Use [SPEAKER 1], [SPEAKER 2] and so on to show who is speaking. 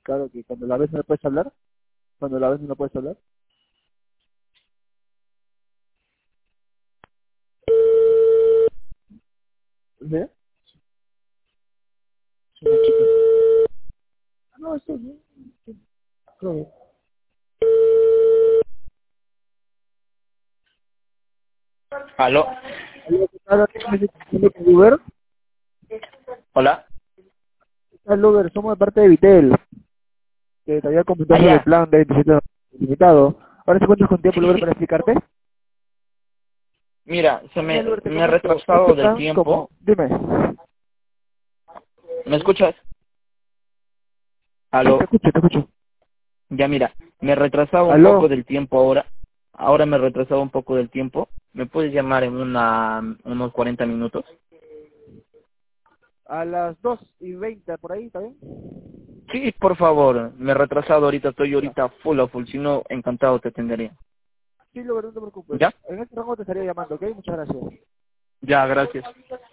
[SPEAKER 1] Claro que cuando la ves no le puedes hablar. Cuando la ves no puedes hablar. ¿Sí? Sí, una chica. No, esto no. Claro.
[SPEAKER 2] ¿Aló?
[SPEAKER 1] Aló, ¿qué tal? ¿Tiene que Uber?
[SPEAKER 2] ¿Hola?
[SPEAKER 1] ¿Qué tal, Uber? Somos de parte de Vitel, que te había comentado sobre el
[SPEAKER 2] Allá.
[SPEAKER 1] plan de 27 limitado. Ahora se encuentras con tiempo,
[SPEAKER 2] Sí,
[SPEAKER 1] Uber,
[SPEAKER 2] sí.
[SPEAKER 1] para explicarte.
[SPEAKER 2] Mira,
[SPEAKER 1] Genial, Uber, te
[SPEAKER 2] me he
[SPEAKER 1] comento. Este
[SPEAKER 2] retrasado del
[SPEAKER 1] plan,
[SPEAKER 2] tiempo.
[SPEAKER 1] como... Dime.
[SPEAKER 2] ¿Me escuchas?
[SPEAKER 1] Sí,
[SPEAKER 2] ¿Aló?
[SPEAKER 1] te escucho.
[SPEAKER 2] Ya mira, me he retrasado un poco
[SPEAKER 1] Aló.
[SPEAKER 2] del tiempo ahora. Ahora me he retrasado un poco del tiempo. ¿Me puedes llamar en unos 40 minutos?
[SPEAKER 1] A las 2:20, por ahí, ¿está bien?
[SPEAKER 2] Sí, por favor. Me he retrasado ahorita. Estoy
[SPEAKER 1] Ya.
[SPEAKER 2] ahorita full a full. Si no, encantado te atendería.
[SPEAKER 1] Sí, Uber, no te preocupes.
[SPEAKER 2] ¿Ya?
[SPEAKER 1] En este rango te estaría llamando, ¿ok? Muchas gracias.
[SPEAKER 2] Ya, gracias.